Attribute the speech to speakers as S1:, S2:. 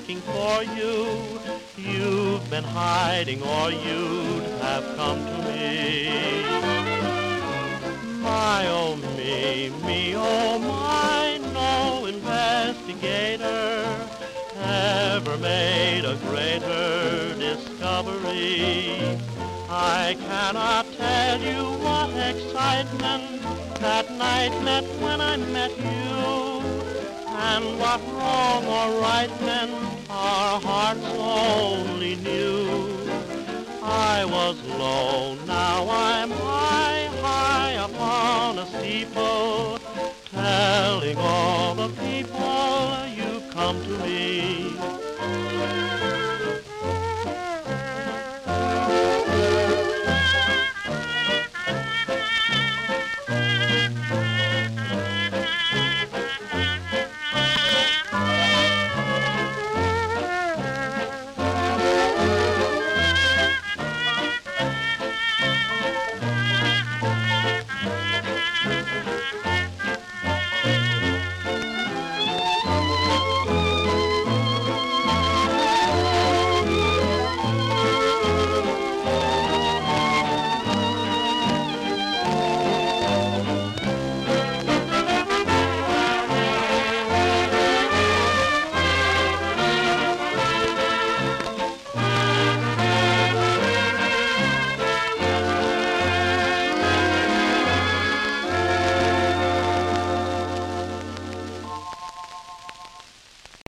S1: looking for you. You've been hiding or you'd have come to me. My, oh me, oh my, no investigator ever made a greater discovery. I cannot tell you what excitement that night meant when I met you, and what wrong or right meant our hearts only knew. I was low, now I'm high, high upon a steeple, telling all the people you come to me.